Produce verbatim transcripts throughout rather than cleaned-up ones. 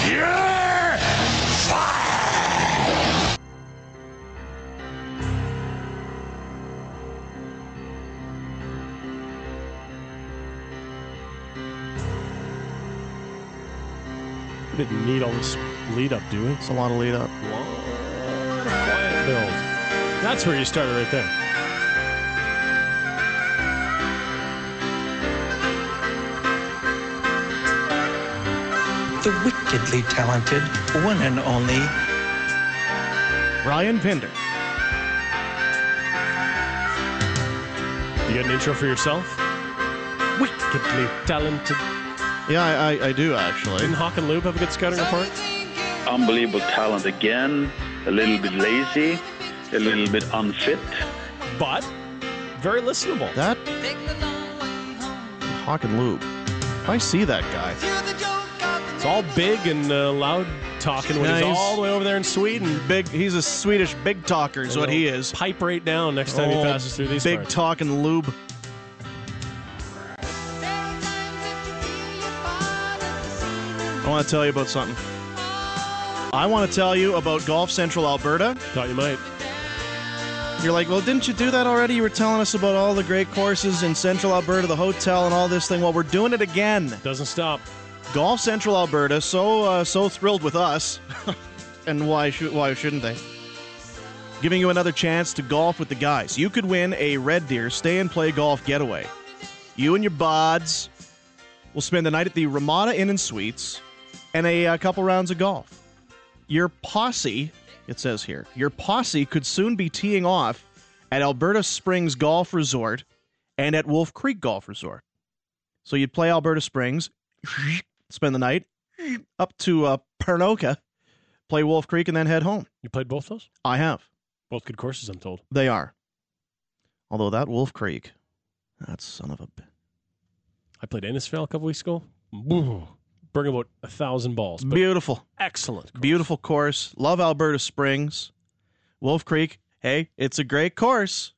You're fired! We didn't need all this lead up, do we? It's a lot of lead up. A lot of quiet build. That's where you started right there. The wickedly talented, one and only Ryan Pinder. You got an intro for yourself? Wickedly talented. Yeah, I, I, I do, actually. Didn't Hawk and Lube have a good scouting report? Unbelievable talent again. A little bit lazy. A little bit unfit. But very listenable. That Hawk and Lube. If I see that guy. It's all big and uh, loud talking when Yeah, he's, he's- all the way over there in Sweden. Big, he's a Swedish big talker is what he is. Pipe right down next time he Oh, passes through these big parts. talking lube. I want to tell you about something. I want to tell you about Golf Central Alberta. Thought you might. You're like, well, didn't you do that already? You were telling us about all the great courses in Central Alberta, the hotel and all this thing. Well, we're doing it again. Doesn't stop. Golf Central Alberta, so uh, so thrilled with us. And why should why shouldn't they? Giving you another chance to golf with the guys. You could win a Red Deer Stay and Play Golf Getaway. You and your buds will spend the night at the Ramada Inn and Suites and a, a couple rounds of golf. Your posse, it says here, your posse could soon be teeing off at Alberta Springs Golf Resort and at Wolf Creek Golf Resort. So you'd play Alberta Springs, spend the night, up to uh, Pernoka, play Wolf Creek, and then head home. You played both those? I have. Both good courses, I'm told. They are. Although that Wolf Creek, that son of a... b- I played Innisfail a couple weeks ago. Boo. Bring about a thousand balls. But Beautiful. excellent. course. Beautiful course. Love Alberta Springs. Wolf Creek, hey, it's a great course.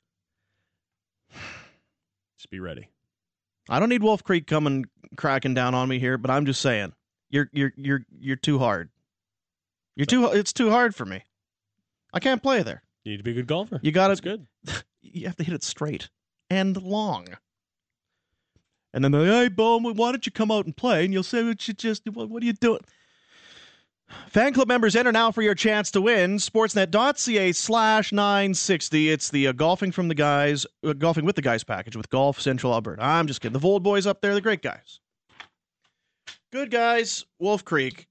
Just be ready. I don't need Wolf Creek coming cracking down on me here, but I'm just saying, you're you're you're you're too hard. You're too. It's too hard for me. I can't play there. You need to be a good golfer. You got That's to. good. You have to hit it straight and long. And then they're like, hey, Bo, why don't you come out and play? And you'll say, what, you just, what, what are you doing? Fan club members enter now for your chance to win. Sportsnet.ca slash 960. It's the uh, golfing from the guys, uh, golfing with the guys package with Golf Central Alberta. I'm just kidding. The Vold boys up there, the great guys. Good guys. Wolf Creek.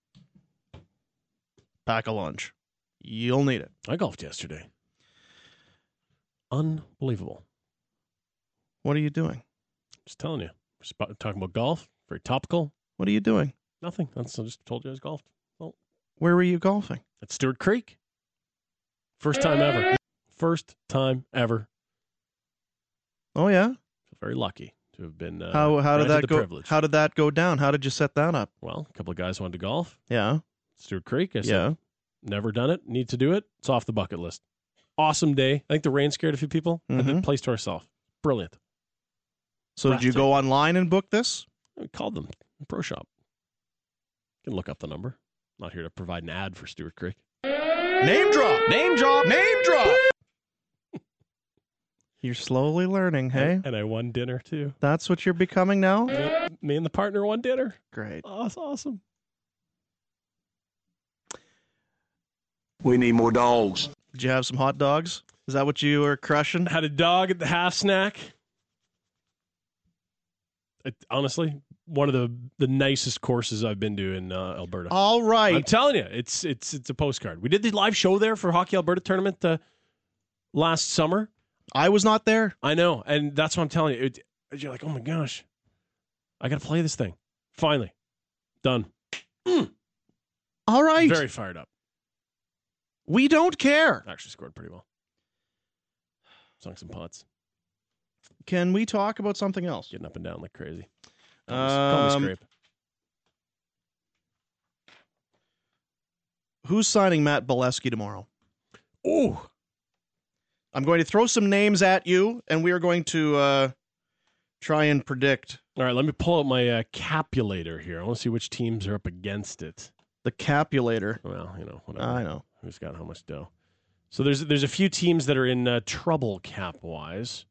Pack a lunch. You'll need it. I golfed yesterday. Unbelievable. What are you doing? Just telling you. Just about- talking about golf. Very topical. What are you doing? Nothing. That's, I just told you I was golfed. Well, Where were you golfing? at Stewart Creek. First time ever. First time ever. Oh, yeah? Feel very lucky to have been uh, How how did granted that the go? privilege. How did that go down? How did you set that up? Well, a couple of guys wanted to golf. Yeah, Stewart Creek. I said, yeah. never done it. Need to do it. It's off the bucket list. Awesome day. I think the rain scared a few people. Had the Mhm. place to ourselves. Brilliant. So did you go online and book this? We called them. Pro Shop. You can look up the number. Not here to provide an ad for Stewart Creek. Name drop. Name drop. Name drop. You're slowly learning, hey? And I won dinner too. That's what you're becoming now? Me, me and the partner won dinner. Great. Oh, that's awesome. We need more dogs. Did you have some hot dogs? Is that what you were crushing? Had a dog at the half snack. It, honestly, one of the, the nicest courses I've been to in uh, Alberta. All right. I'm telling you, it's it's it's a postcard. We did the live show there for Hockey Alberta tournament uh, last summer. I was not there. I know, and that's what I'm telling you. It, you're like, oh my gosh, I got to play this thing. Finally, done. Mm. All right. Very fired up. We don't care. Actually scored pretty well. Sunk some putts. Can we talk about something else? Getting up and down like crazy. Call me, call me Um, Scrape. Who's signing Matt Bolesky tomorrow? Oh, I'm going to throw some names at you, and we are going to uh, try and predict. all right. Let me pull out my uh, capulator here. I want to see which teams are up against it. The Capulator. Well, you know, whatever. I know. Who's got how much dough? So there's there's a few teams that are in uh, trouble cap wise.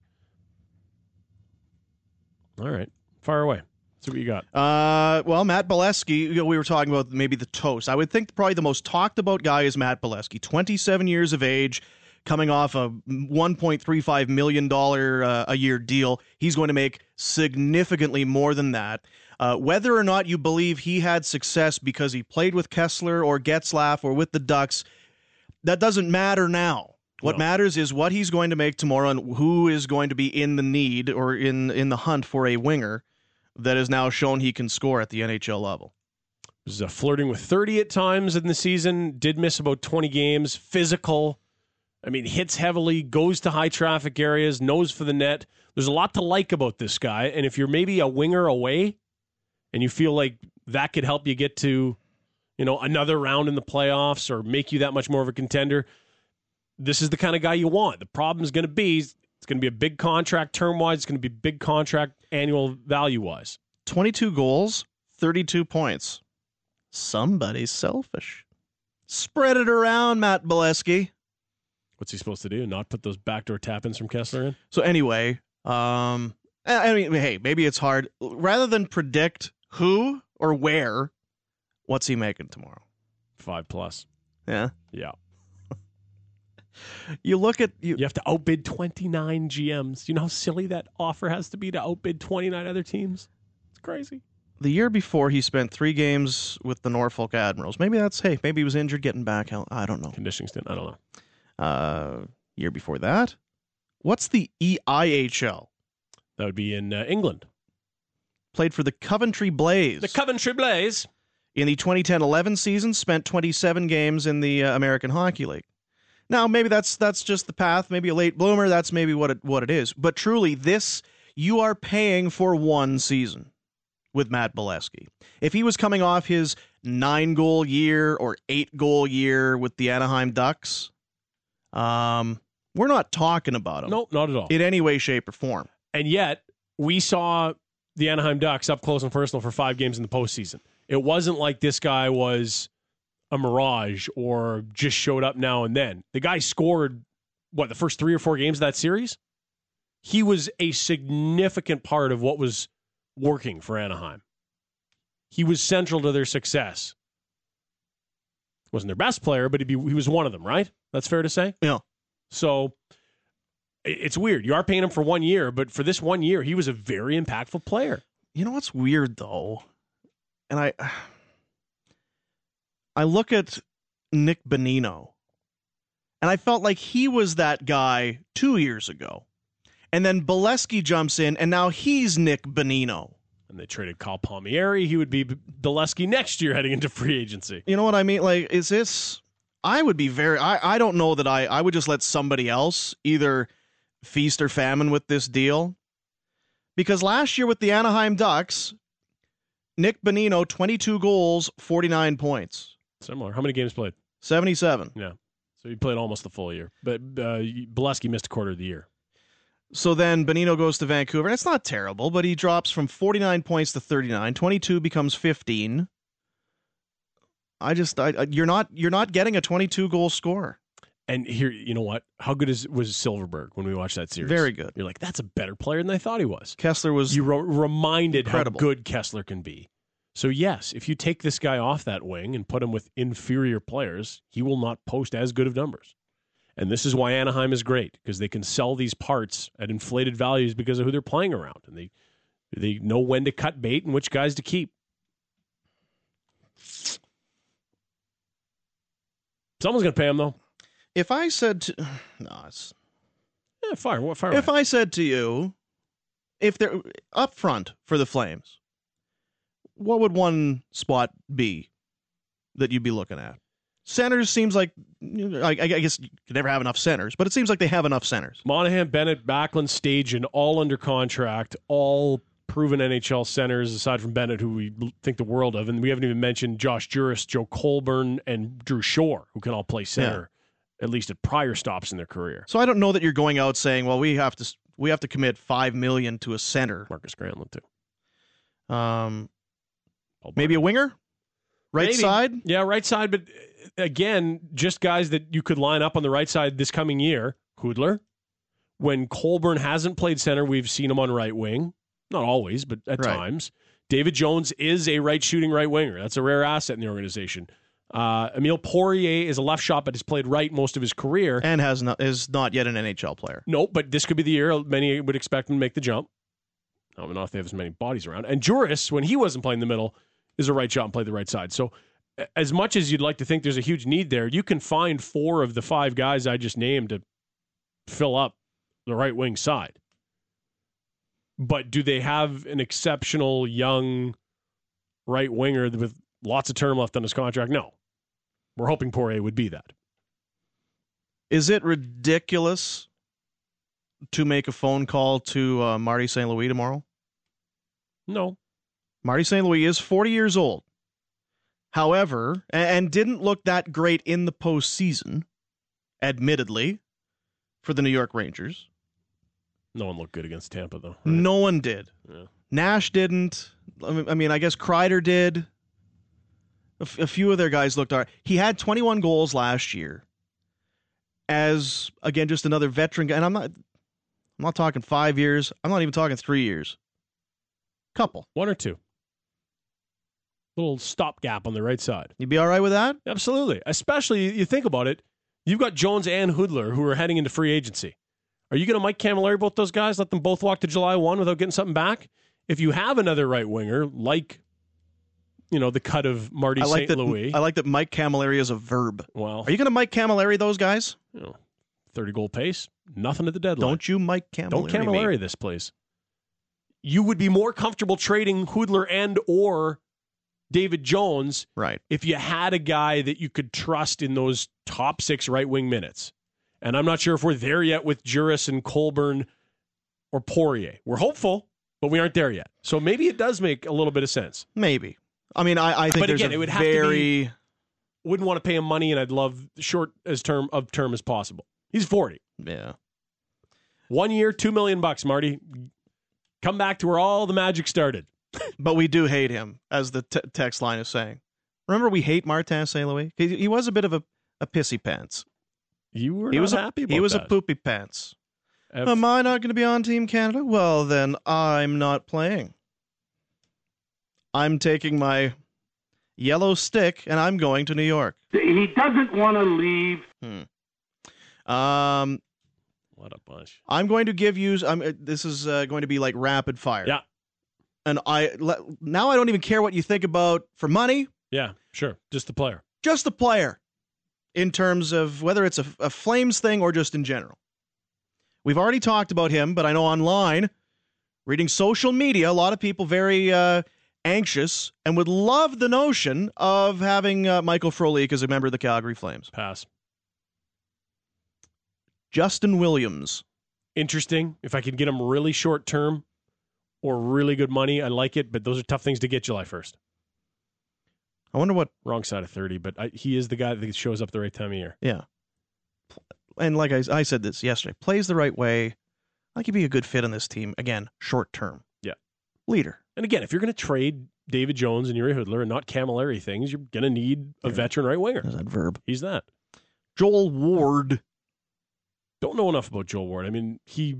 All right, fire away. See what you got. Uh, well, Matt Bolesky, you know, we were talking about maybe the toast. I would think probably the most talked about guy is Matt Bolesky, twenty-seven years of age, coming off a one point three five million dollars uh, a year deal. He's going to make significantly more than that. Uh, whether or not you believe he had success because he played with Kessler or Getzlaf or with the Ducks, that doesn't matter now. What No. matters is what he's going to make tomorrow and who is going to be in the need or in, in the hunt for a winger that has now shown he can score at the N H L level. Was uh, flirting with thirty at times in the season, did miss about twenty games, physical. I mean, hits heavily, goes to high traffic areas, nose for the net. There's a lot to like about this guy, and if you're maybe a winger away and you feel like that could help you get to, you know, another round in the playoffs or make you that much more of a contender, this is the kind of guy you want. The problem is going to be it's going to be a big contract term-wise. It's going to be a big contract annual value-wise. twenty-two goals, thirty-two points. Somebody's selfish. Spread it around, Matt Bolesky. What's he supposed to do? Not put those backdoor tap-ins from Kessler in? So anyway, um, I I mean, hey, maybe it's hard. Rather than predict who or where, what's he making tomorrow? Five plus. Yeah. Yeah. You look at you. You have to outbid twenty-nine G Ms. You know how silly that offer has to be to outbid twenty-nine other teams? It's crazy. The year before, he spent three games with the Norfolk Admirals. Maybe that's, hey, maybe he was injured getting back. Hell, I don't know. Conditioning stint, I don't know. Uh, year before that, what's the E I H L? That would be in uh, England. Played for the Coventry Blaze. The Coventry Blaze. In the twenty ten eleven season, spent twenty-seven games in the uh, American Hockey League. Now, maybe that's that's just the path. Maybe a late bloomer. That's maybe what it what it is. But truly, this you are paying for one season with Matt Bolesky. If he was coming off his nine goal year or eight goal year with the Anaheim Ducks, um, we're not talking about him. Nope, not at all. In any way, shape, or form. And yet, we saw the Anaheim Ducks up close and personal for five games in the postseason. It wasn't like this guy was a mirage or just showed up now and then. The guy scored, what, the first three or four games of that series? He was a significant part of what was working for Anaheim. He was central to their success. Wasn't their best player, but he'd be, he was one of them, right? That's fair to say? Yeah. So it's weird. You are paying him for one year, but for this one year, he was a very impactful player. You know what's weird, though? And I I look at Nick Bonino, and I felt like he was that guy two years ago. And then Bolesky jumps in, and now he's Nick Bonino. And they traded Kyle Palmieri. He would be Bolesky next year heading into free agency. You know what I mean? Like, is this... I would be very... I, I don't know that I... I would just let somebody else either feast or famine with this deal. Because last year with the Anaheim Ducks, Nick Bonino, twenty-two goals, forty-nine points. Similar. How many games played? seventy-seven. Yeah. So he played almost the full year. But uh, Bolesky missed a quarter of the year. So then Bonino goes to Vancouver. And it's not terrible, but he drops from forty-nine points to thirty-nine. twenty-two becomes fifteen. I just, I, you're not, you're not getting a twenty-two goal scorer. And here, you know what? How good is was Silverberg when we watched that series? Very good. You're like, that's a better player than I thought he was. Kessler was. You re- reminded incredible. How good Kessler can be. So yes, if you take this guy off that wing and put him with inferior players, he will not post as good of numbers. And this is why Anaheim is great, because they can sell these parts at inflated values because of who they're playing around, and they they know when to cut bait and which guys to keep. Someone's going to pay him, though. If I said to, no, it's, Yeah, fire. What fire? if away. I said to you, if they're up front for the Flames, what would one spot be that you'd be looking at? Centers seems like, I, I guess you could never have enough centers, but it seems like they have enough centers. Monahan, Bennett, Backlund, Stajan, all under contract, all proven N H L centers, aside from Bennett, who we think the world of. And we haven't even mentioned Josh Juris, Joe Colburn, and Drew Shore, who can all play center, yeah. at least at prior stops in their career. So I don't know that you're going out saying, well, we have to we have to commit five million dollars to a center. Marcus Granlund, too. Um, maybe a winger? Right Maybe. side? Yeah, right side. But again, just guys that you could line up on the right side this coming year. Hudler. When Colburn hasn't played center, we've seen him on right wing. Not always, but at Right. times. David Jones is a right shooting right winger. That's a rare asset in the organization. Uh, Emile Poirier is a left shot, but has played right most of his career. And has not is not yet an N H L player. No, but this could be the year many would expect him to make the jump. I don't know if they have as many bodies around. And Juris, when he wasn't playing the middle, is a right shot and played the right side. So as much as you'd like to think there's a huge need there, you can find four of the five guys I just named to fill up the right wing side. But do they have an exceptional young right winger with lots of term left on his contract? No. We're hoping Poirier would be that. Is it ridiculous to make a phone call to uh, Marty Saint Louis tomorrow? No. Marty Saint Louis is forty years old. However, and, and didn't look that great in the postseason, admittedly, for the New York Rangers. No one looked good against Tampa, though. Right? No one did. Yeah. Nash didn't. I mean, I guess Kreider did. A, f- a few of their guys looked all right. He had twenty-one goals last year as, again, just another veteran guy. And I'm not, I'm not talking five years. I'm not even talking three years. Couple. One or two. Little stopgap on the right side. You be all right with that? Absolutely. Especially, you think about it, you've got Jones and Hudler who are heading into free agency. Are you going to Mike Camilleri both those guys, let them both walk to July first without getting something back? If you have another right winger, like, you know, the cut of Marty I like Saint that. Louis. I like that Mike Camilleri is a verb. Well, Are you going to Mike Camilleri those guys? you know, thirty goal pace, nothing at the deadline. Don't you Mike Camilleri? Don't Camilleri me. this, please. You would be more comfortable trading Hudler and or David Jones Right. if you had a guy that you could trust in those top six right wing minutes. And I'm not sure if we're there yet with Juris and Colburn or Poirier. We're hopeful, but we aren't there yet. So maybe it does make a little bit of sense. Maybe. I mean, I, I think But there's again, a it would have to very... be- Wouldn't want to pay him money, and I'd love short as term of term as possible. He's forty. Yeah. One year, two million bucks, Marty. Come back to where all the magic started. But we do hate him, as the t- text line is saying. Remember, we hate Martin Saint Louis? He, he was a bit of a, a pissy pants. You were He not was a, happy about He was that. a poopy pants. Have- Am I not going to be on Team Canada? Well, then I'm not playing. I'm taking my yellow stick and I'm going to New York. He doesn't want to leave. Hmm. Um, What a bunch. I'm going to give you. I'm, uh, this is uh, going to be like rapid fire. Yeah. And I le- now I don't even care what you think about for money. Yeah, sure. Just the player. Just the player, in terms of whether it's a, a Flames thing or just in general. We've already talked about him, but I know online, reading social media, a lot of people very uh, anxious and would love the notion of having uh, Michael Frolik as a member of the Calgary Flames. Pass. Justin Williams. Interesting. If I could get him really short term or really good money, I like it, but those are tough things to get July first. I wonder what. Wrong side of thirty, but I, he is the guy that shows up the right time of year. Yeah. And like I, I said this yesterday, plays the right way. I think he'd be a good fit on this team. Again, short term. Yeah. Leader. And again, if you're going to trade David Jones and Yuri Hudler and not Camilleri things, you're going to need a Yeah. veteran right winger. There's that verb. He's that. Joel Ward. Don't know enough about Joel Ward. I mean, he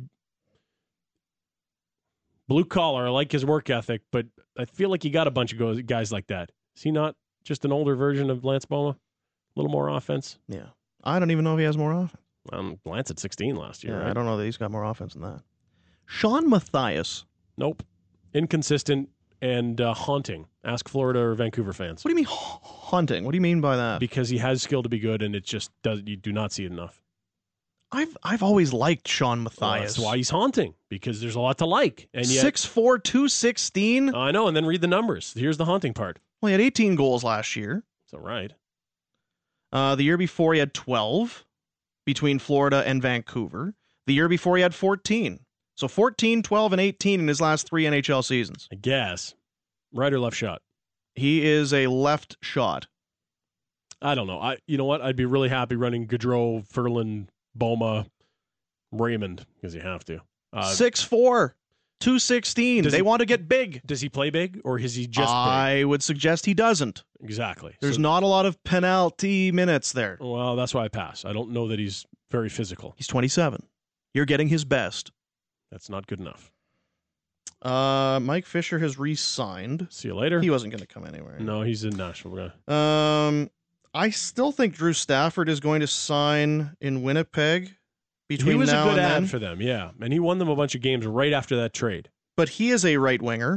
blue collar. I like his work ethic, but I feel like you got a bunch of go- guys like that. Is he not just an older version of Lance Boma? A little more offense. Yeah. I don't even know if he has more offense. Um, Lance at sixteen last year. Yeah, right? I don't know that he's got more offense than that. Sean Matthias. Nope. Inconsistent and uh, haunting. Ask Florida or Vancouver fans. What do you mean ha- haunting? What do you mean by that? Because he has skill to be good, and it just does. You do not see it enough. I've I've always liked Sean Well, Matthias. that's why he's haunting, because there's a lot to like. And yet, six four, two sixteen. I know. And then read the numbers. Here's the haunting part. Well, he had eighteen goals last year. It's all right. Uh, the year before he had twelve between Florida and Vancouver. The year before he had fourteen. So fourteen, twelve, and eighteen in his last three N H L seasons. I guess. Right or left shot? He is a left shot. I don't know. I. You know what? I'd be really happy running Gaudreau, Ferland, Boma, Raymond, because you have to. Uh, six four. two sixteen. Does They he- want to get big. Does he play big, or is he just I would suggest he doesn't. big? Exactly. There's So- not a lot of penalty minutes there. Well, that's why I pass. I don't know that he's very physical. He's twenty-seven. You're getting his best. That's not good enough. Uh, Mike Fisher has re-signed. See you later. He wasn't going to come anywhere. No, he's in Nashville. Um, I still think Drew Stafford is going to sign in Winnipeg between He was now a good and ad then. for them, yeah. And he won them a bunch of games right after that trade. But he is a right winger.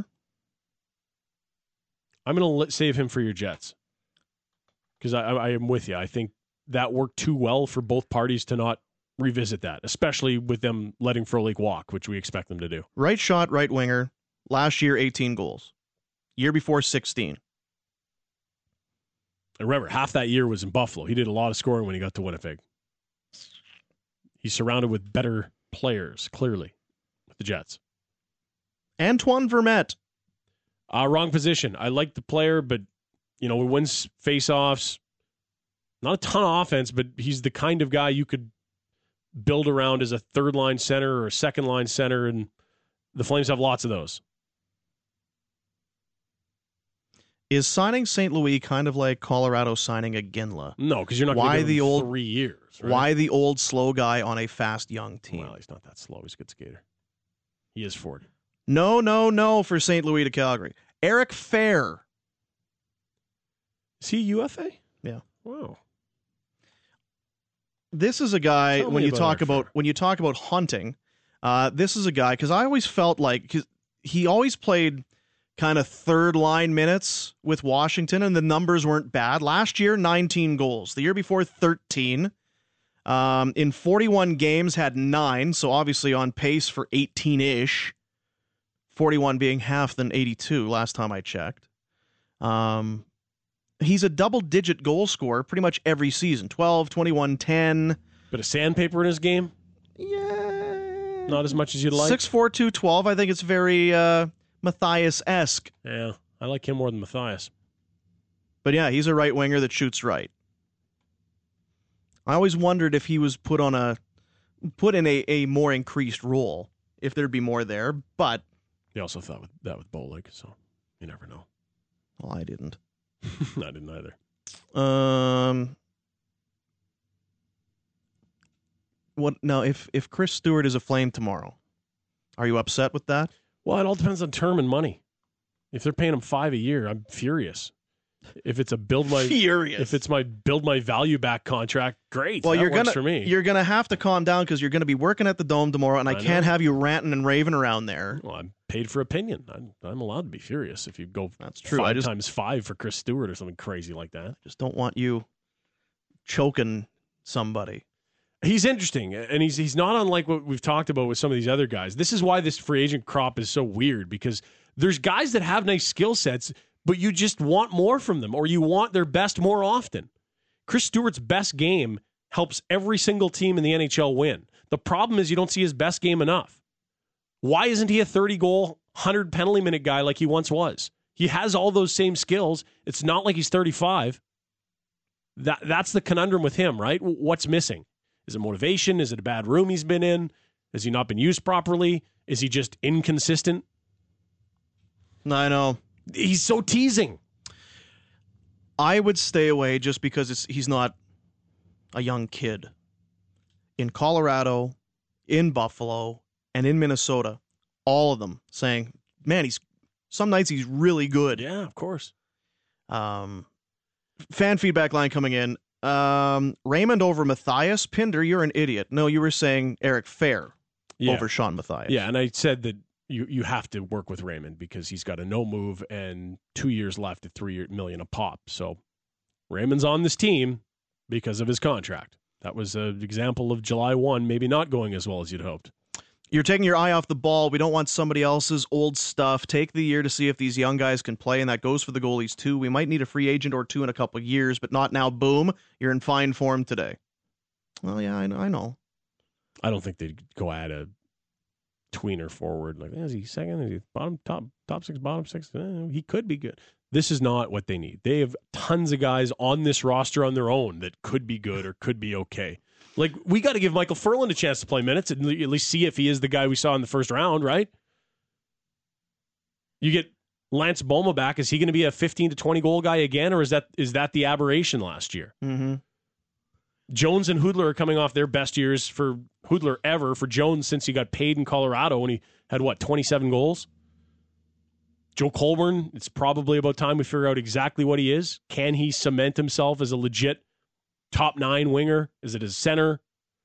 I'm going to save him for your Jets. Because I, I, I am with you. I think that worked too well for both parties to not revisit that, especially with them letting Frolik walk, which we expect them to do. Right shot, right winger. Last year, eighteen goals. Year before, sixteen. And remember, half that year was in Buffalo. He did a lot of scoring when he got to Winnipeg. He's surrounded with better players, clearly, with the Jets. Antoine Vermette. Uh, wrong position. I like the player, but, you know, he wins face-offs. Not a ton of offense, but he's the kind of guy you could build around as a third-line center or a second-line center, and the Flames have lots of those. Is signing Saint Louis kind of like Colorado signing a Ginla? No, because you're not Why going to give the him old- three years. Right? Why the old slow guy on a fast young team? Well, he's not that slow. He's a good skater. He is forty. No, no, no for Saint Louis to Calgary. Eric Fair. Is he U F A? Yeah. Wow. This is a guy Tell when me you about talk Eric about Fair. when you talk about hunting. Uh, this is a guy because I always felt like 'cause he always played kind of third line minutes with Washington, and the numbers weren't bad. Last year, nineteen goals. The year before, thirteen. Um, in forty-one games, had nine. So obviously on pace for eighteen ish. forty-one being half than eighty-two last time I checked. Um, he's a double-digit goal scorer pretty much every season. twelve, twenty-one, ten. Bit of sandpaper in his game? Yeah. Not as much as you'd like? six four, two twelve. I think it's very uh, Matthias-esque. Yeah, I like him more than Matthias. But yeah, he's a right winger that shoots right. I always wondered if he was put on a put in a, a more increased role, if there'd be more there, but He also thought with, that with Bolig, so you never know. well, I didn't. I didn't either. Um What now if if Chris Stewart is a Flame tomorrow, are you upset with that? Well, it all depends on term and money. If they're paying him five a year, I'm furious. If it's a build my Furious. if it's my build my value back contract, great. Well, that you're works gonna for me. you're gonna have to calm down because you're gonna be working at the Dome tomorrow, and I, I can't know. have you ranting and raving around there. Well, I'm paid for opinion. I'm, I'm allowed to be furious if you go That's true. five I just times five for Chris Stewart or something crazy like that. just don't want you choking somebody. He's interesting, and he's he's not unlike what we've talked about with some of these other guys. This is why this free agent crop is so weird, because there's guys that have nice skill sets, but you just want more from them, or you want their best more often. Chris Stewart's best game helps every single team in the N H L win. The problem is you don't see his best game enough. Why isn't he a thirty-goal, one hundred penalty minute guy like he once was? He has all those same skills. It's not like he's thirty-five. That That's the conundrum with him, right? What's missing? Is it motivation? Is it a bad room he's been in? Has he not been used properly? Is he just inconsistent? I know. He's so teasing. I would stay away just because it's he's not a young kid. In Colorado, in Buffalo, and in Minnesota, all of them saying, man, he's some nights he's really good. Yeah, of course. Um, fan feedback line coming in. Um, Raymond over Matthias. Pinder, you're an idiot. No, you were saying Eric Fair Yeah. over Sean Matthias. Yeah, and I said that you, you have to work with Raymond because he's got a no move and two years left at three million a pop. So Raymond's on this team because of his contract. That was an example of July first maybe not going as well as you'd hoped. You're taking your eye off the ball. We don't want somebody else's old stuff. Take the year to see if these young guys can play, and that goes for the goalies too. We might need a free agent or two in a couple of years, but not now. Boom, you're in fine form today. Well, yeah, I know. I know. I don't think they'd go at a tweener forward. Like, is he second? Is he bottom, top, top six, bottom six? Eh, he could be good. This is not what they need. They have tons of guys on this roster on their own that could be good or could be okay. Like, we got to give Michael Ferland a chance to play minutes and at least see if he is the guy we saw in the first round, right? You get Lance Boma back. Is he going to be a fifteen to twenty goal guy again, or is that is that the aberration last year? Mm-hmm. Jones and Hudler are coming off their best years for Hudler ever, for Jones since he got paid in Colorado when he had, what, twenty-seven goals? Joe Colborn, it's probably about time we figure out exactly what he is. Can he cement himself as a legit top nine winger? Is it his center?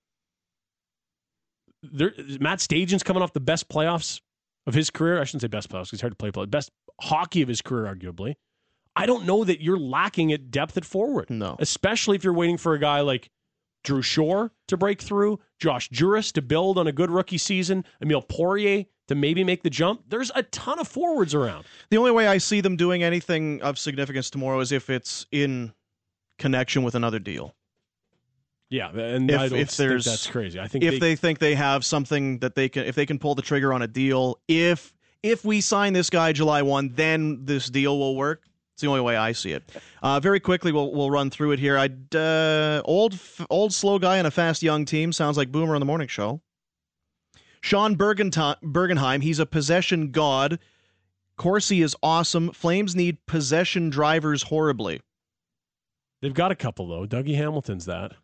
There, Matt Stajan's coming off the best playoffs of his career. I shouldn't say best playoffs because it's hard to play play. Best hockey of his career, arguably. I don't know that you're lacking at depth at forward. No. Especially if you're waiting for a guy like Drew Shore to break through, Josh Juris to build on a good rookie season, Emile Poirier to maybe make the jump. There's a ton of forwards around. The only way I see them doing anything of significance tomorrow is if it's in connection with another deal. Yeah, and if, I don't if think that's crazy. I think if they, they think they have something that they can, if they can pull the trigger on a deal, if if we sign this guy July first, then this deal will work. It's the only way I see it. Uh, very quickly, we'll we'll run through it here. I'd uh, old old slow guy on a fast young team sounds like Boomer on the morning show. Sean Bergenheim, he's a possession god. Corsi is awesome. Flames need possession drivers horribly. They've got a couple though. Dougie Hamilton's that.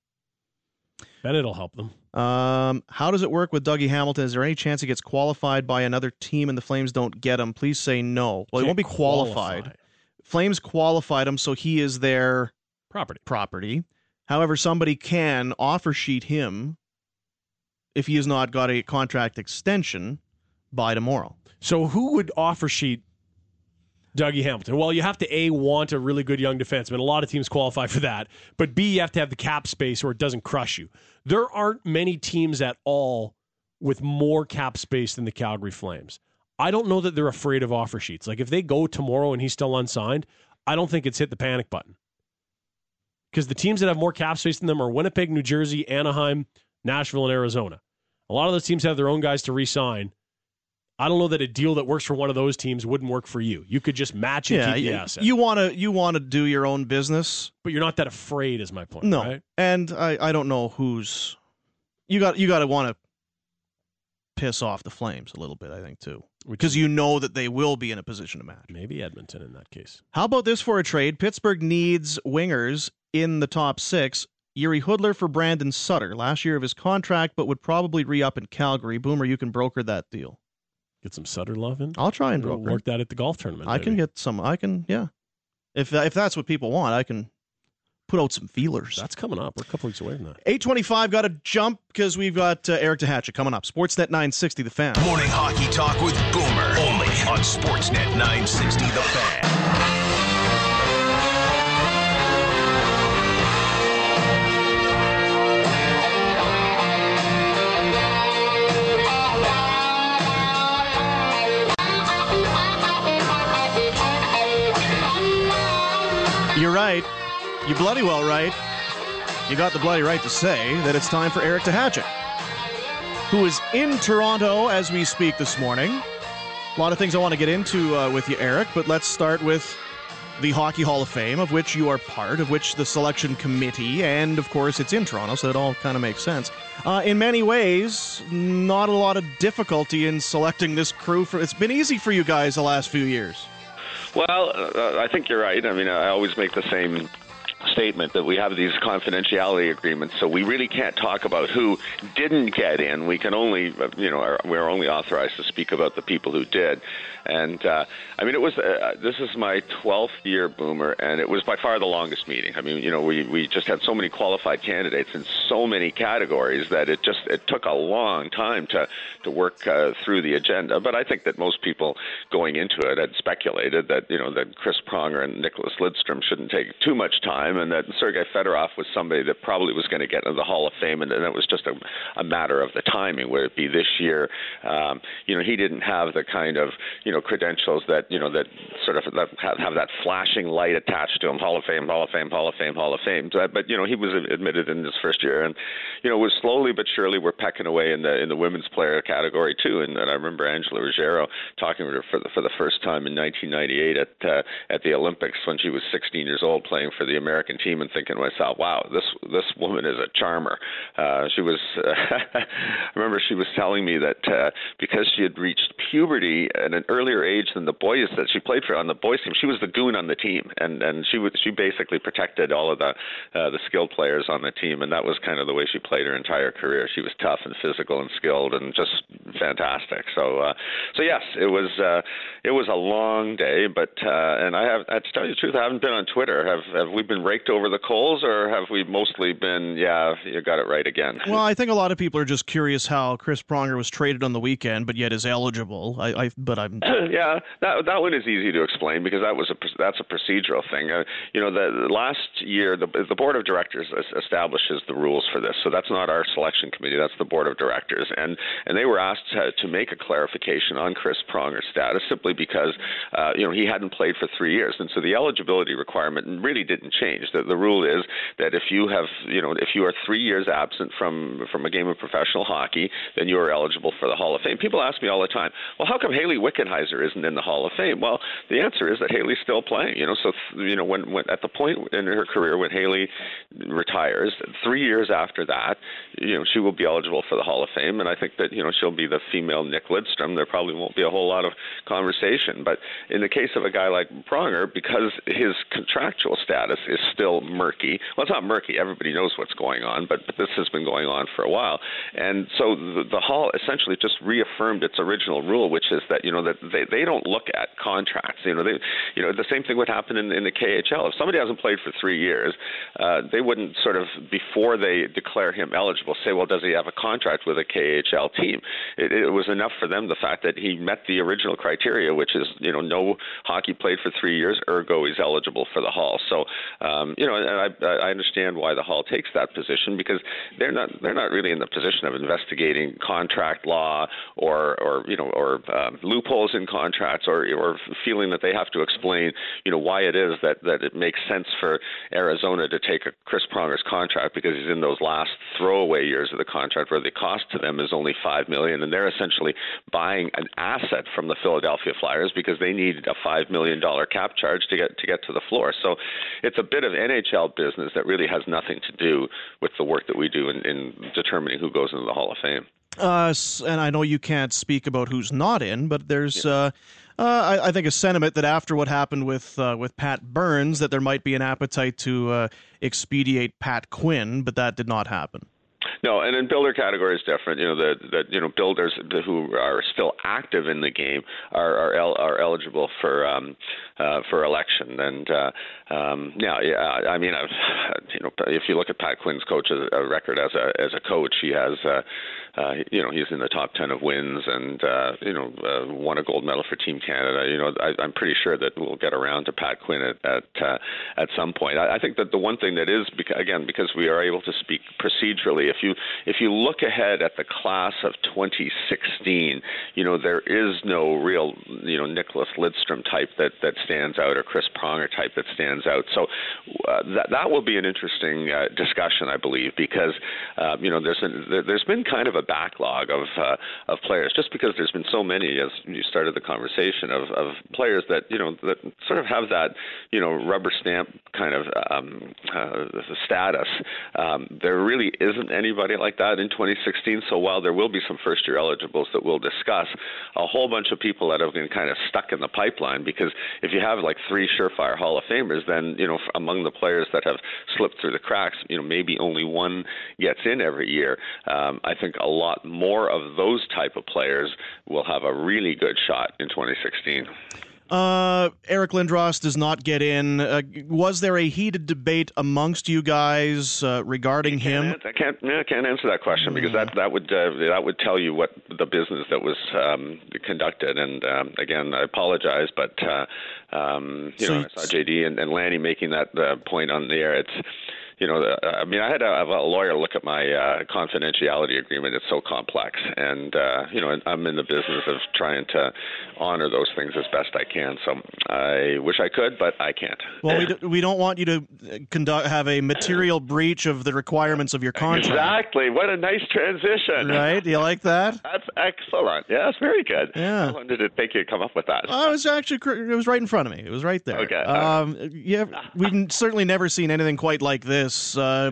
Bet it'll help them. Um, how does it work with Dougie Hamilton? Is there any chance he gets qualified by another team and the Flames don't get him? Please say no. Well, he won't be qualified. Qualify. Flames qualified him, so he is their property. Property. However, somebody can offer sheet him if he has not got a contract extension by tomorrow. So who would offer sheet Dougie Hamilton? Well, you have to, A, want a really good young defenseman. A lot of teams qualify for that. But B, you have to have the cap space or it doesn't crush you. There aren't many teams at all with more cap space than the Calgary Flames. I don't know that they're afraid of offer sheets. Like, if they go tomorrow and he's still unsigned, I don't think it's hit the panic button. Because the teams that have more cap space than them are Winnipeg, New Jersey, Anaheim, Nashville, and Arizona. A lot of those teams have their own guys to re-sign. I don't know that a deal that works for one of those teams wouldn't work for you. You could just match and yeah, keep the you, asset. You want to you want to do your own business, but you're not that afraid, is my point. No, right? And I, I don't know who's you got you got to want to piss off the Flames a little bit, I think too, because you know that they will be in a position to match. Maybe Edmonton in that case. How about this for a trade? Pittsburgh needs wingers in the top six. Yuri Hudler for Brandon Sutter, last year of his contract, but would probably re-up in Calgary. Boomer, you can broker that deal. Get some Sutter love in? I'll try and we'll broker. Work that at the golf tournament. I maybe. can get some. I can, yeah. If if that's what people want, I can put out some feelers. That's coming up. We're a couple weeks away from that. eight twenty-five, got to jump because we've got uh, Eric DeHatchett coming up. Sportsnet nine sixty, The Fan. Morning Hockey Talk with Boomer. Only on Sportsnet nine sixty, The Fan. You're right. You bloody well right. You got the bloody right to say that it's time for Eric DeHatchett, who is in Toronto as we speak this morning. A lot of things I want to get into uh, with you, Eric, but let's start with the Hockey Hall of Fame, of which you are part, of which the selection committee, and of course it's in Toronto, so it all kind of makes sense. Uh, in many ways, not a lot of difficulty in selecting this crew. For It's been easy for you guys the last few years. Well, uh, I think you're right. I mean, I always make the same statement that we have these confidentiality agreements, so we really can't talk about who didn't get in. We can only, you know, are, we're only authorized to speak about the people who did. And, uh, I mean, it was, uh, this is my twelfth year, Boomer, and it was by far the longest meeting. I mean, you know, we, we just had so many qualified candidates in so many categories that it just, it took a long time to, to work uh, through the agenda. But I think that most people going into it had speculated that, you know, that Chris Pronger and Nicholas Lidstrom shouldn't take too much time, and that Sergei Fedorov was somebody that probably was going to get into the Hall of Fame, and then it was just a, a matter of the timing. Would it be this year? Um, you know, he didn't have the kind of, you know, credentials that, you know, that sort of that have, have that flashing light attached to him. Hall of Fame, Hall of Fame, Hall of Fame, Hall of Fame. But, but you know, he was admitted in his first year, and you know, was slowly but surely we're pecking away in the in the women's player category too. And, and I remember Angela Ruggiero talking to her for the for the first time in nineteen ninety-eight at uh, at the Olympics when she was sixteen years old, playing for the American All-American team and thinking to myself, wow, this this woman is a charmer. Uh, she was, uh, I remember she was telling me that uh, because she had reached puberty at an earlier age than the boys that she played for on the boys team, she was the goon on the team, and and she would she basically protected all of the uh, the skilled players on the team, and that was kind of the way she played her entire career. She was tough and physical and skilled and just fantastic. So uh, so yes, it was uh, it was a long day, but uh, and I have I have to tell you the truth, I haven't been on Twitter. Have have we been raked over the coals, or have we mostly been, yeah, you got it right again? Well, I think a lot of people are just curious how Chris Pronger was traded on the weekend, but yet is eligible. I, I but I'm yeah, that that one is easy to explain because that was a that's a procedural thing. Uh, you know, the, the last year the the board of directors establishes the rules for this, so that's not our selection committee. That's the board of directors, and and they were asked to, to make a clarification on Chris Pronger's status simply because uh, you know he hadn't played for three years, and so the eligibility requirement really didn't change. The, the rule is that if you have you know if you are three years absent from from a game of professional hockey, then you are eligible for the Hall of Fame. People ask me all the time, well, how come Hayley Wickenheiser isn't in the Hall of Fame? Well, the answer is that Hayley's still playing. You know, so you know when, when at the point in her career when Hayley retires, three years after that, you know, she will be eligible for the Hall of Fame, and I think that you know she'll be the female Nick Lidstrom. There probably won't be a whole lot of conversation, but in the case of a guy like Pronger, because his contractual status is still murky. Well, it's not murky. Everybody knows what's going on, but, but this has been going on for a while, and so the, the Hall essentially just reaffirmed its original rule, which is that you know that they, they don't look at contracts. You know, they, you know, the same thing would happen in, in the K H L. If somebody hasn't played for three years, uh, they wouldn't sort of before they declare him eligible say, well, does he have a contract with a K H L team? It, it was enough for them the fact that he met the original criteria, which is you know no hockey played for three years, ergo he's eligible for the Hall. So um, you know, and I, I understand why the Hall takes that position because they're not they're not really in the position of investigating contract law or or you know or um, loopholes in contracts or or feeling that they have to explain you know why it is that, that it makes sense for Arizona to take a Chris Pronger's contract because he's in those last throwaway years of the contract where the cost to them is only five million dollars, and they're essentially buying an asset from the Philadelphia Flyers because they need a five million dollars cap charge to get to get to the floor. So it's a bit of N H L business that really has nothing to do with the work that we do in, in determining who goes into the Hall of Fame. Uh, and I know you can't speak about who's not in, but there's, yeah. uh, uh, I, I think, a sentiment that after what happened with uh, with Pat Burns, that there might be an appetite to uh, expedite Pat Quinn, but that did not happen. No, and in builder category is different. You know, the, the you know builders who are still active in the game are are, el- are eligible for um, uh, for election. And uh, um, yeah, yeah, I mean, I've, you know, if you look at Pat Quinn's coach uh, record as a as a coach, he has. Uh, Uh, you know, he's in the top ten of wins and, uh, you know, uh, won a gold medal for Team Canada. You know, I, I'm pretty sure that we'll get around to Pat Quinn at at, uh, at some point. I, I think that the one thing that is, beca- again, because we are able to speak procedurally, if you if you look ahead at the class of twenty sixteen, you know, there is no real, you know, Nicholas Lidstrom type that, that stands out or Chris Pronger type that stands out. So uh, that that will be an interesting uh, discussion, I believe, because, uh, you know, there's, a, there's been kind of a backlog of uh, of players just because there's been so many, as you started the conversation, of, of players that you know that sort of have that you know rubber stamp kind of um, uh, status. Um, there really isn't anybody like that in twenty sixteen. So while there will be some first year eligibles that we'll discuss, a whole bunch of people that have been kind of stuck in the pipeline, because if you have like three surefire Hall of Famers, then you know among the players that have slipped through the cracks, you know maybe only one gets in every year. Um, I think a lot more of those type of players will have a really good shot in twenty sixteen. Uh, Eric Lindros does not get in. Uh, was there a heated debate amongst you guys uh, regarding him? I can't. I can't answer that question because that that would uh, that would tell you what the business that was um, conducted. And um, again, I apologize, but uh, um, you so know, I saw J D and, and Lanny making that uh, point on the air. It's you know, uh, I mean, I had to have a lawyer look at my uh, confidentiality agreement. It's so complex, and uh, you know, I'm in the business of trying to honor those things as best I can. So I wish I could, but I can't. Well, we, do, we don't want you to conduct have a material breach of the requirements of your contract. Exactly. What a nice transition. Right? You like that? That's excellent. Yes, very good. Yeah. How long did it take you to come up with that? Oh, it was actually it was right in front of me. It was right there. Okay. Um, yeah, we've certainly never seen anything quite like this. Uh,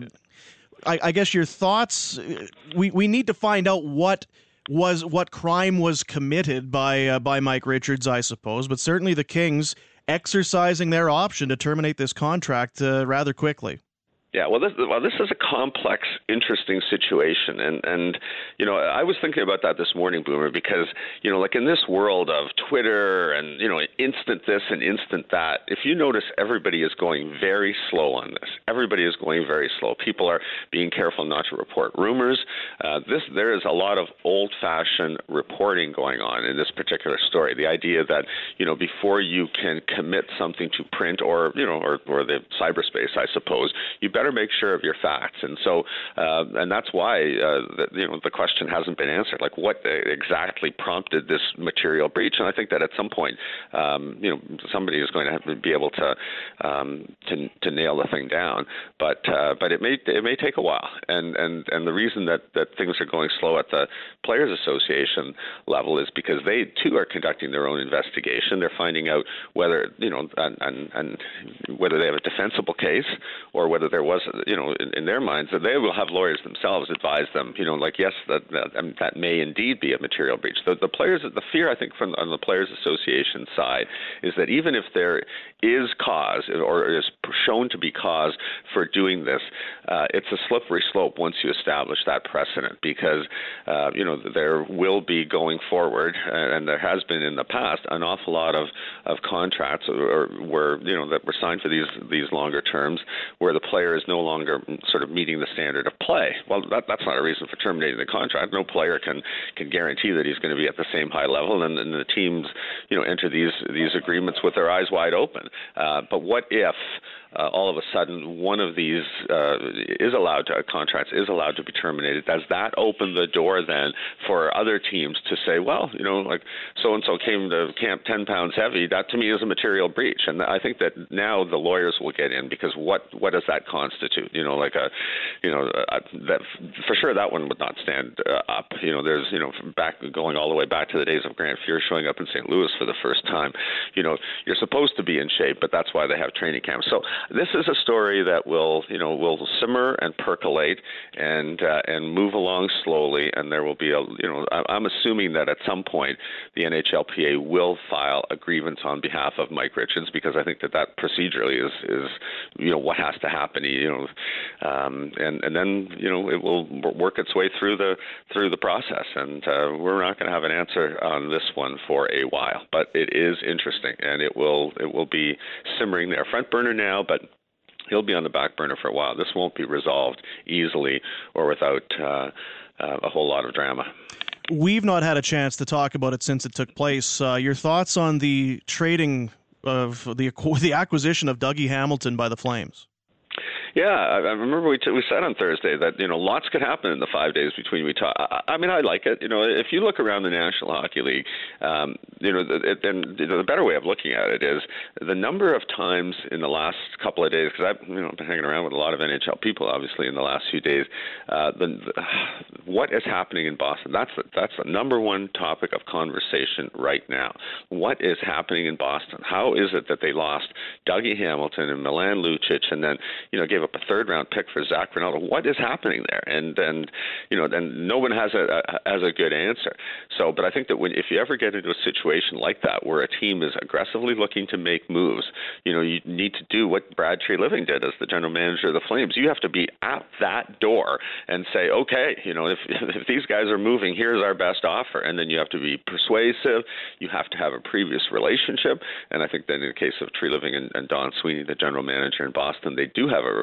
I, I guess your thoughts. We we need to find out what was what crime was committed by uh, by Mike Richards, I suppose. But certainly the Kings exercising their option to terminate this contract uh, rather quickly. Yeah, well, this well, this is a complex, interesting situation, and and you know, I was thinking about that this morning, Boomer, because you know, like in this world of Twitter and you know, instant this and instant that, if you notice, everybody is going very slow on this. Everybody is going very slow. People are being careful not to report rumors. Uh, this there is a lot of old-fashioned reporting going on in this particular story. The idea that you know, before you can commit something to print or you know, or or the cyberspace, I suppose, you better better make sure of your facts. And so, uh, and that's why, uh, the, you know, the question hasn't been answered. Like, what exactly prompted this material breach? And I think that at some point, um, you know, somebody is going to have to be able to, um, to, to nail the thing down. But, uh, but it may, it may take a while. And, and, and the reason that, that things are going slow at the Players Association level is because they too are conducting their own investigation. They're finding out whether, you know, and, and, and whether they have a defensible case or whether there was, you know, in, in their minds, that they will have lawyers themselves advise them, you know, like, yes, that that, that may indeed be a material breach. The, the players, the fear, I think, from on the Players Association side is that even if there is cause or is shown to be cause for doing this, uh, it's a slippery slope once you establish that precedent, because, uh, you know, there will be going forward, and there has been in the past, an awful lot of, of contracts or, or where, you know, that were signed for these, these longer terms where the player is no longer sort of meeting the standard of play. Well, that, that's not a reason for terminating the contract. No player can, can guarantee that he's going to be at the same high level, and, and the teams, you know, enter these these agreements with their eyes wide open. Uh, but what if uh, all of a sudden one of these uh, is allowed to, uh, contracts is allowed to be terminated? Does that open the door then for other teams to say, well, you know, like so-and-so came to camp ten pounds heavy, that to me is a material breach. And I think that now the lawyers will get in, because what, what does that constitute? You know, like a, you know, a, that for sure that one would not stand uh, up. You know, there's, you know, back going all the way back to the days of Grant Fuhr showing up in Saint Louis for the first time. You know, you're supposed to be in shape, but that's why they have training camps. So this is a story that will, you know, will simmer and percolate and uh, and move along slowly, and there will be a, you know, I'm assuming that at some point the N H L P A will file a grievance on behalf of Mike Richards, because I think that that procedurally is is you know what has to happen. You know, um, and and then you know it will work its way through the through the process, and uh, we're not going to have an answer on this one for a while. But it is interesting, and it will it will be simmering there, front burner now, but he'll be on the back burner for a while. This won't be resolved easily or without uh, uh, a whole lot of drama. We've not had a chance to talk about it since it took place. Uh, your thoughts on the trading of the the acquisition of Dougie Hamilton by the Flames? Yeah, I remember we t- we said on Thursday that, you know, lots could happen in the five days between we talk. I, I mean, I like it. You know, if you look around the National Hockey League, um, you know, the, and you know, the better way of looking at it is the number of times in the last couple of days, because I've, you know, been hanging around with a lot of N H L people, obviously, in the last few days. Uh, the, the what is happening in Boston? That's the, that's the number one topic of conversation right now. What is happening in Boston? How is it that they lost Dougie Hamilton and Milan Lucic, and then, you know, gave up a third round pick for Zach Rinaldo? What is happening there? And and you know, and no one has a, a has a good answer. So, but I think that when if you ever get into a situation like that where a team is aggressively looking to make moves, you know, you need to do what Brad Treliving did as the general manager of the Flames. You have to be at that door and say, okay, you know, if if these guys are moving, here's our best offer. And then you have to be persuasive. You have to have a previous relationship. And I think that in the case of Treliving and, and Don Sweeney, the general manager in Boston, they do have a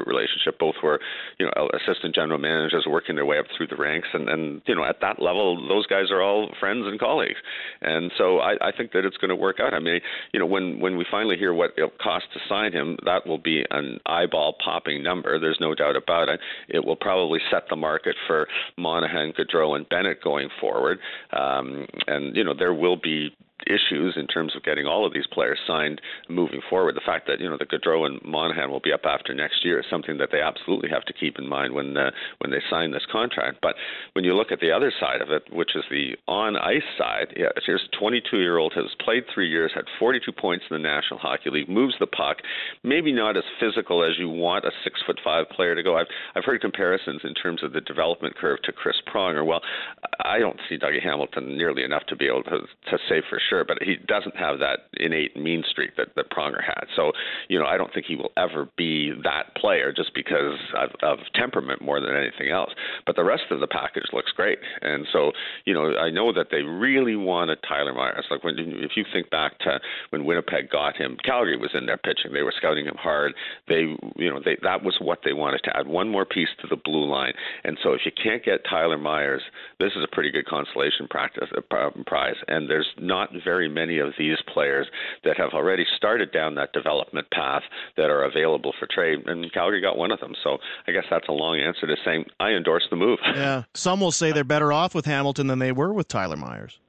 relationship. Both were, you know, assistant general managers working their way up through the ranks, and, and you know, at that level, those guys are all friends and colleagues. And so I, I think that it's going to work out. I mean, you know, when, when we finally hear what it'll cost to sign him, that will be an eyeball-popping number. There's no doubt about it. It will probably set the market for Monahan, Gaudreau, and Bennett going forward. Um, and, you know, there will be issues in terms of getting all of these players signed moving forward. The fact that, you know, the Gaudreau and Monahan will be up after next year is something that they absolutely have to keep in mind when uh, when they sign this contract. But when you look at the other side of it, which is the on-ice side, yeah, here's a twenty-two-year-old, has played three years, had forty-two points in the National Hockey League, moves the puck, maybe not as physical as you want a six foot five player to go. I've, I've heard comparisons in terms of the development curve to Chris Pronger. Well, I don't see Dougie Hamilton nearly enough to be able to, to say for sure, but he doesn't have that innate mean streak that, that Pronger had. So, you know, I don't think he will ever be that player just because of, of temperament more than anything else. But the rest of the package looks great. And so, you know, I know that they really wanted Tyler Myers. Like, when if you think back to when Winnipeg got him, Calgary was in there pitching. They were scouting him hard. They, you know, they that was what they wanted, to add one more piece to the blue line. And so if you can't get Tyler Myers, this is a pretty good consolation practice, uh, prize. And there's not very many of these players that have already started down that development path that are available for trade, and Calgary got one of them. So I guess that's a long answer to saying I endorse the move. Yeah, some will say they're better off with Hamilton than they were with Tyler Myers.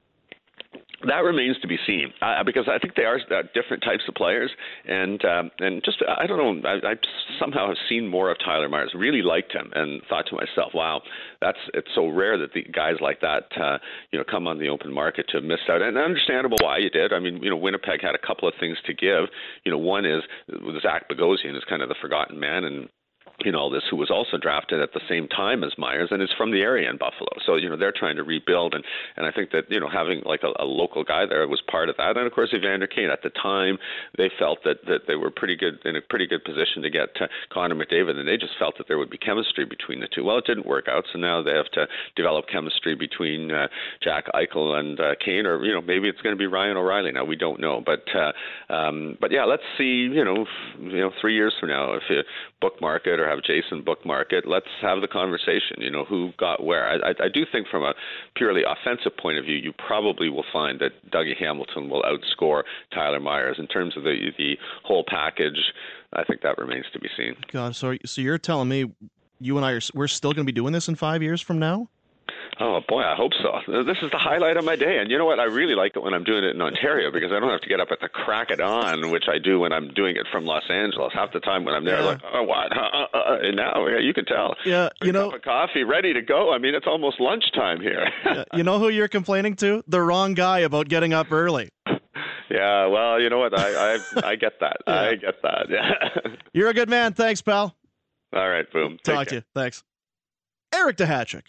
That remains to be seen, uh, because I think they are uh, different types of players, and um, and just I don't know, I, I somehow have seen more of Tyler Myers, really liked him, and thought to myself, wow, that's it's so rare that the guys like that uh, you know come on the open market to miss out, and understandable why you did. I mean, you know, Winnipeg had a couple of things to give. You know, one is Zach Bogosian is kind of the forgotten man, and you know, this who was also drafted at the same time as Myers and is from the area in Buffalo. So, you know, they're trying to rebuild. And, and I think that, you know, having like a, a local guy there was part of that. And, of course, Evander Kane, at the time, they felt that, that they were pretty good in a pretty good position to get to Connor McDavid. And they just felt that there would be chemistry between the two. Well, it didn't work out. So now they have to develop chemistry between uh, Jack Eichel and uh, Kane. Or, you know, maybe it's going to be Ryan O'Reilly. Now, we don't know. But, uh, um, but yeah, let's see, you know, you know, three years from now, if you bookmark it or have Jason bookmark it, let's have the conversation, you know, who got where. I, I, I do think from a purely offensive point of view, you probably will find that Dougie Hamilton will outscore Tyler Myers. In terms of the the whole package, I think that remains to be seen. God, so, so you're telling me you and I, are we're still going to be doing this in five years from now? Oh, boy, I hope so. This is the highlight of my day. And you know what? I really like it when I'm doing it in Ontario because I don't have to get up at the crack of dawn, which I do when I'm doing it from Los Angeles. Half the time when I'm there, yeah. like, oh, what? Uh, uh, uh, and now, yeah, you can tell. Yeah, you know. Cup of coffee, ready to go. I mean, it's almost lunchtime here. Yeah, you know who you're complaining to? The wrong guy about getting up early. Yeah, well, you know what? I I, I get that. Yeah. I get that. Yeah. You're a good man. Thanks, pal. All right, boom. Take Talk care. to you. Thanks. Eric Duhatschek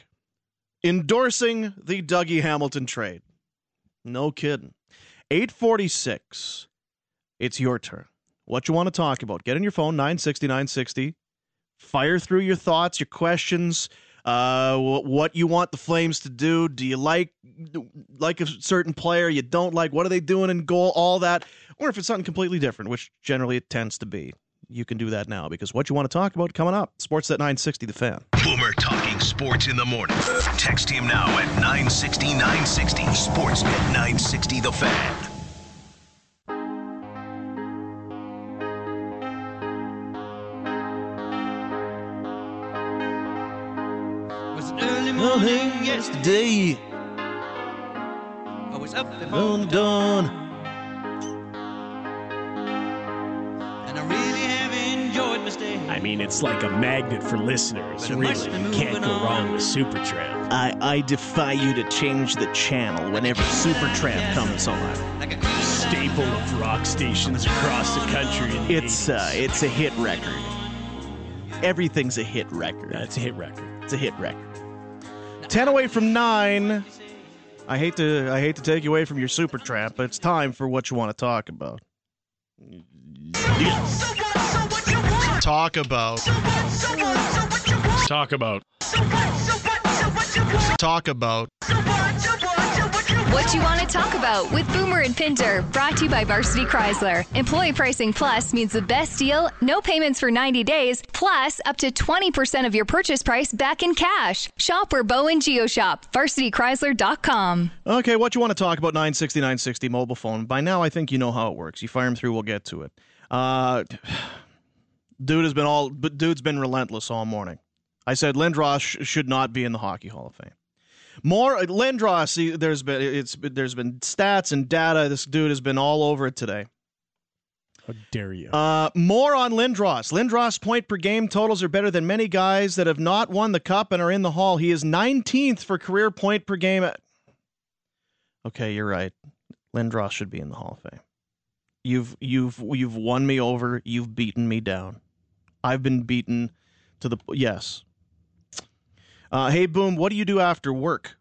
endorsing the Dougie Hamilton trade. No kidding. eight forty-six. It's your turn. What you want to talk about? Get on your phone, nine sixty, nine sixty. Fire through your thoughts, your questions, uh, what you want the Flames to do. Do you like like a certain player you don't like? What are they doing in goal? All that. Or if it's something completely different, which generally it tends to be. You can do that now because what you want to talk about coming up. Sportsnet nine sixty, The Fan. Boomer talking sports in the morning. Text him now at nine sixty, nine sixty. Sportsnet nine sixty, The Fan. It was early morning yesterday. I was up before the dawn. I mean, it's like a magnet for listeners, really. You can't go wrong with Supertramp. I, I defy you to change the channel whenever Supertramp comes on. Staple of rock stations across the country. In the it's, uh, it's a hit record. Everything's a hit record. That's a hit record. It's a hit record. Ten away from nine. I hate to I hate to take you away from your Supertramp, but it's time for what you want to talk about. Yes. Talk about. Talk about. Talk about. What you want to talk about with Boomer and Pinder, brought to you by Varsity Chrysler. Employee Pricing Plus means the best deal, no payments for ninety days, plus up to twenty percent of your purchase price back in cash. Shop where Bo and Geo shop. varsity chrysler dot com. Okay, what you want to talk about? nine sixty, nine sixty mobile phone. By now, I think you know how it works. You fire them through, we'll get to it. Uh, dude has been all, but dude's been relentless all morning. I said Lindros sh- should not be in the Hockey Hall of Fame. More Lindros. See, there's been it's there's been stats and data. This dude has been all over it today. How dare you? Uh, more on Lindros. Lindros point per game totals are better than many guys that have not won the cup and are in the Hall. He is nineteenth for career point per game. Okay, you're right. Lindros should be in the Hall of Fame. You've you've you've won me over. You've beaten me down. I've been beaten to the yes. Uh, hey, Boom, what do you do after work?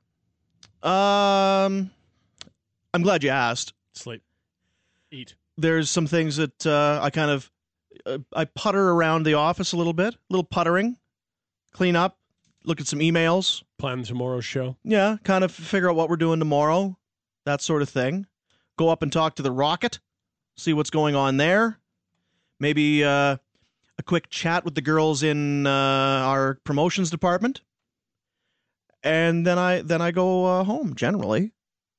Um, I'm glad you asked. Sleep. Eat. There's some things that uh, I kind of, uh, I putter around the office a little bit, a little puttering, clean up, look at some emails. Plan tomorrow's show. Yeah, kind of figure out what we're doing tomorrow, that sort of thing. Go up and talk to the Rocket, see what's going on there. Maybe uh, a quick chat with the girls in uh, our promotions department. And then I then I go uh, home, generally.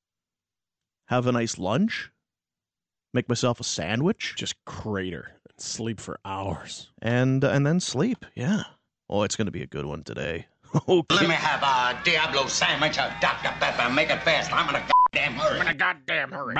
Have a nice lunch. Make myself a sandwich. Just crater and sleep for hours. And, uh, and then sleep, yeah. Oh, it's going to be a good one today. Okay. Let me have a Diablo sandwich, a Doctor Pepper. Make it fast. I'm in a goddamn hurry. I'm in a goddamn hurry.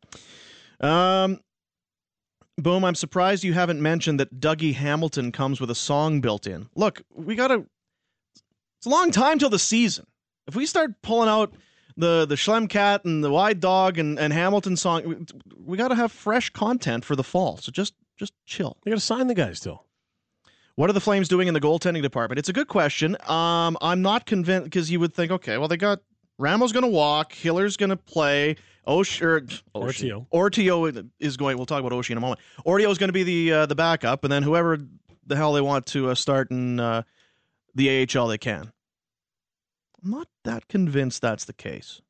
Bye. Um, Boom, I'm surprised you haven't mentioned that Dougie Hamilton comes with a song built in. Look, we got to... It's a long time till the season. If we start pulling out the the Schlemcat and the Wide Dog and, and Hamilton song, we, we got to have fresh content for the fall. So just just chill. They got to sign the guy still. What are the Flames doing in the goaltending department? It's a good question. Um, I'm not convinced because you would think, okay, well they got Ramo's going to walk, Hiller's going to play, Osh or Ortio. Ortio is going. We'll talk about Oshie in a moment. Ortio is going to be the uh, the backup, and then whoever the hell they want to uh, start in. Uh, the A H L they can. I'm not that convinced that's the case.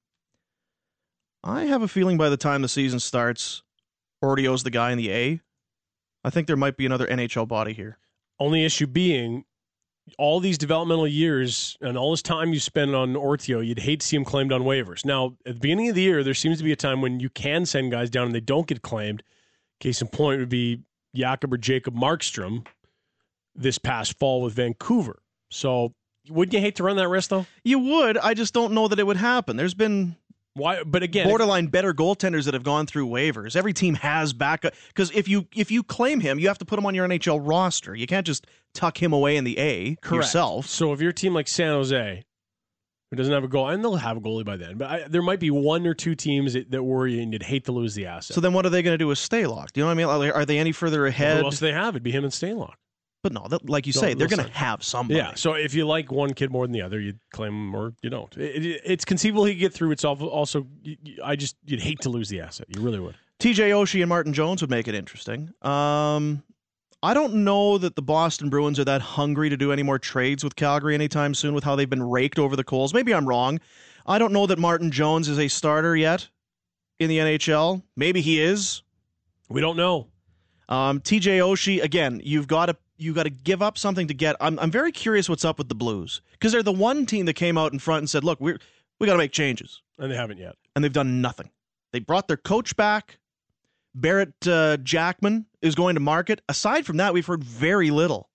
I have a feeling by the time the season starts, Ortio's the guy in the A. I think there might be another N H L body here. Only issue being, all these developmental years and all this time you spend on Ortio, you'd hate to see him claimed on waivers. Now, at the beginning of the year, there seems to be a time when you can send guys down and they don't get claimed. Case in point would be Jakob or Jacob Markstrom this past fall with Vancouver. So, wouldn't you hate to run that risk, though? You would. I just don't know that it would happen. There's been why, but again, borderline if, better goaltenders that have gone through waivers. Every team has backup because if you if you claim him, you have to put him on your N H L roster. You can't just tuck him away in the A correct. yourself. So, if you're a team like San Jose, who doesn't have a goal, and they'll have a goalie by then, but I, there might be one or two teams that, that worry you and you'd hate to lose the asset. So then, what are they going to do with Staylock? Do you know what I mean? Are they any further ahead? Well, who else do they have? It'd be him and Staylock. But no, that, like you say, they're going to have somebody. Yeah, so if you like one kid more than the other, you'd claim him or you don't. It, it, it's conceivable he could get through. It's also, I just, you'd hate to lose the asset. You really would. T J Oshie and Martin Jones would make it interesting. Um, I don't know that the Boston Bruins are that hungry to do any more trades with Calgary anytime soon with how they've been raked over the coals. Maybe I'm wrong. I don't know that Martin Jones is a starter yet in the N H L. Maybe he is. We don't know. Um, T J Oshie, again, you've got to you got to give up something to get. I'm I'm very curious what's up with the Blues because they're the one team that came out in front and said, "Look, we're we got to make changes," and they haven't yet, and they've done nothing. They brought their coach back. Barrett uh, Jackman is going to market. Aside from that, we've heard very little.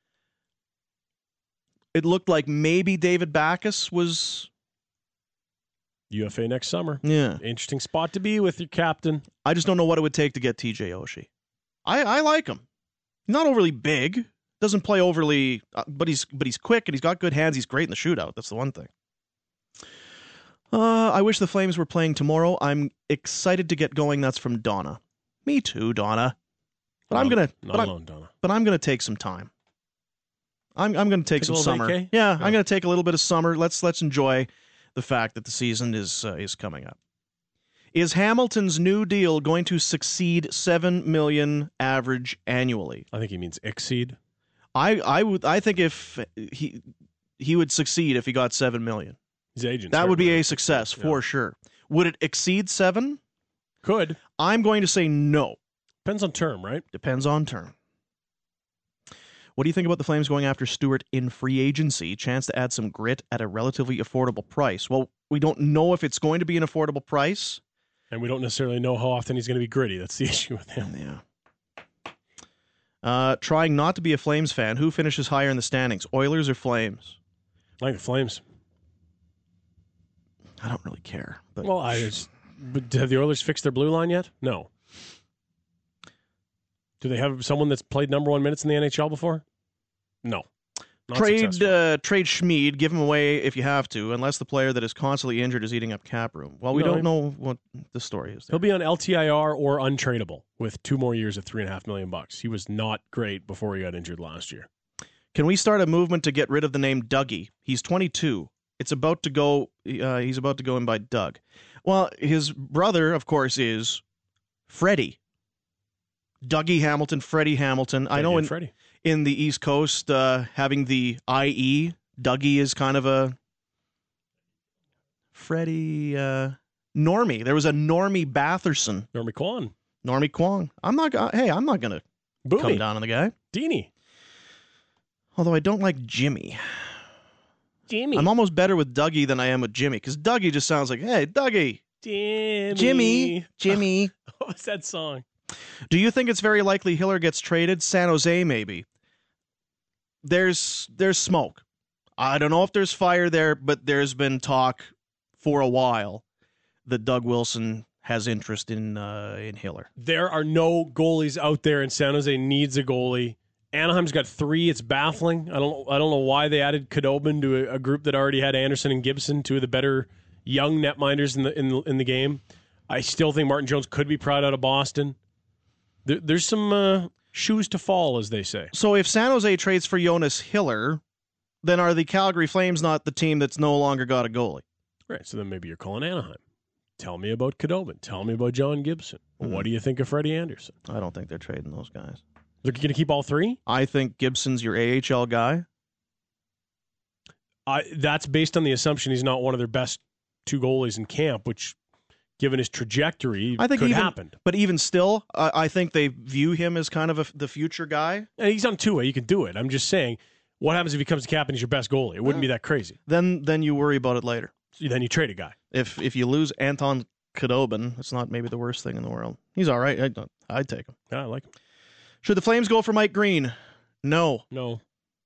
It looked like maybe David Backes was U F A next summer. Yeah, interesting spot to be with your captain. I just don't know what it would take to get T J Oshie. I I like him. Not overly big, doesn't play overly, uh, but he's but he's quick and he's got good hands. He's great in the shootout. That's the one thing. Uh, I wish the Flames were playing tomorrow. I'm excited to get going. That's from Donna. Me too, Donna. But not, I'm gonna not but alone, I'm, Donna. But I'm gonna take some time. I'm I'm gonna take, take some summer. Vacay? Yeah, yeah, I'm gonna take a little bit of summer. Let's let's enjoy the fact that the season is uh, is coming up. Is Hamilton's new deal going to succeed seven million dollars average annually? I think he means exceed. I I would I think if he he would succeed if he got seven million dollars. His agent. That would be a success for yeah. sure. Would it exceed seven? Could. I'm going to say no. Depends on term, right? Depends on term. What do you think about the Flames going after Stewart in free agency? Chance to add some grit at a relatively affordable price. Well, we don't know if it's going to be an affordable price. And we don't necessarily know how often he's going to be gritty. That's the issue with him. Yeah. Uh, trying not to be a Flames fan. Who finishes higher in the standings? Oilers or Flames? I think the Flames. I don't really care. But well, I just, but have the Oilers fixed their blue line yet? No. Do they have someone that's played number one minutes in the N H L before? No. Not trade uh, trade Schmid, give him away if you have to, unless the player that is constantly injured is eating up cap room. Well, we no, don't know what the story is there. He'll be on L T I R or untradeable with two more years of three and a half million bucks. He was not great before he got injured last year. Can we start a movement to get rid of the name Dougie? He's twenty-two. It's about to go. Uh, he's about to go in by Doug. Well, his brother, of course, is Freddie. Dougie Hamilton, Freddie Hamilton. I know in Freddie. in the East Coast, uh, having the I E, Dougie is kind of a Freddie uh, Normie. There was a Normie Batherson. Normie Kwon. Normie Kwon. I'm not. Uh, hey, I'm not going to come down on the guy. Deanie. Although I don't like Jimmy. Jimmy. I'm almost better with Dougie than I am with Jimmy, because Dougie just sounds like, hey, Dougie. Jimmy. Jimmy. Jimmy. What was that song? Do you think it's very likely Hiller gets traded? San Jose, maybe. There's there's smoke. I don't know if there's fire there, but there's been talk for a while that Doug Wilson has interest in uh, in Hiller. There are no goalies out there, and San Jose needs a goalie. Anaheim's got three. It's baffling. I don't I don't know why they added Khudobin to a, a group that already had Anderson and Gibson, two of the better young netminders in the in the, in the game. I still think Martin Jones could be proud out of Boston. There, there's some uh, shoes to fall, as they say. So if San Jose trades for Jonas Hiller, then are the Calgary Flames not the team that's no longer got a goalie? Right, so then maybe you're calling Anaheim. Tell me about Khudobin. Tell me about John Gibson. Mm-hmm. What do you think of Freddie Anderson? I don't think they're trading those guys. They're going to keep all three? I think Gibson's your A H L guy. I, that's based on the assumption he's not one of their best two goalies in camp, which, given his trajectory, I think could even, happen. But even still, uh, I think they view him as kind of a, the future guy. And he's on two-way. You can do it. I'm just saying, what happens if he comes to cap and he's your best goalie? It wouldn't yeah. be that crazy. Then then you worry about it later. So then you trade a guy. If if you lose Anton Khudobin, it's not maybe the worst thing in the world. He's all right. I'd, I'd take him. Yeah, I like him. Should the Flames go for Mike Green? No. No.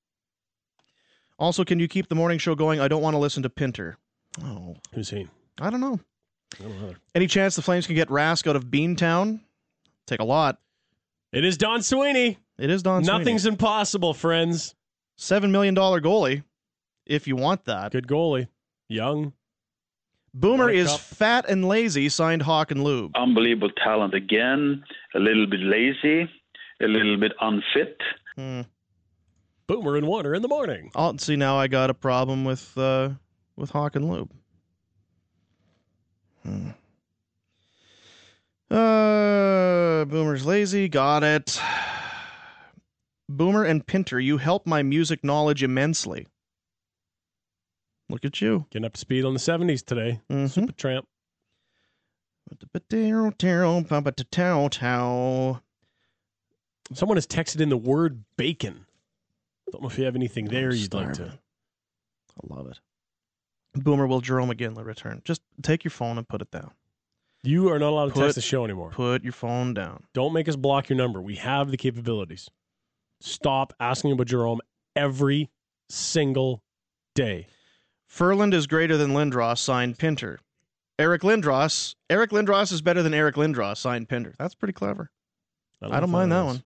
Also, can you keep the morning show going? I don't want to listen to Pinter. Oh. Who's he? I don't know. I don't know. Any chance the Flames can get Rask out of Beantown? Take a lot. It is Don Sweeney. It is Don Sweeney. Nothing's impossible, friends. Seven million dollars goalie, if you want that. Good goalie. Young. Boomer is cup. fat and lazy, signed Hawk and Lube. Unbelievable talent again. A little bit lazy. A little bit unfit. Hmm. Boomer and Warner in the morning. Oh, see, now I got a problem with uh, with Hawk and Lube. Hmm. Uh, Boomer's lazy. Got it. Boomer and Pinter, you help my music knowledge immensely. Look at you. Getting up to speed on the seventies today. Mm-hmm. Supertramp. Someone has texted in the word bacon. Don't know if you have anything there you'd like to. I love it. Boomer will Jerome again return. Just take your phone and put it down. You are not allowed to put, text the show anymore. Put your phone down. Don't make us block your number. We have the capabilities. Stop asking about Jerome every single day. Furland is greater than Lindros, signed Pinter. Eric Lindros. Eric Lindros is better than Eric Lindros, signed Pinter. That's pretty clever. I don't, I don't mind that one.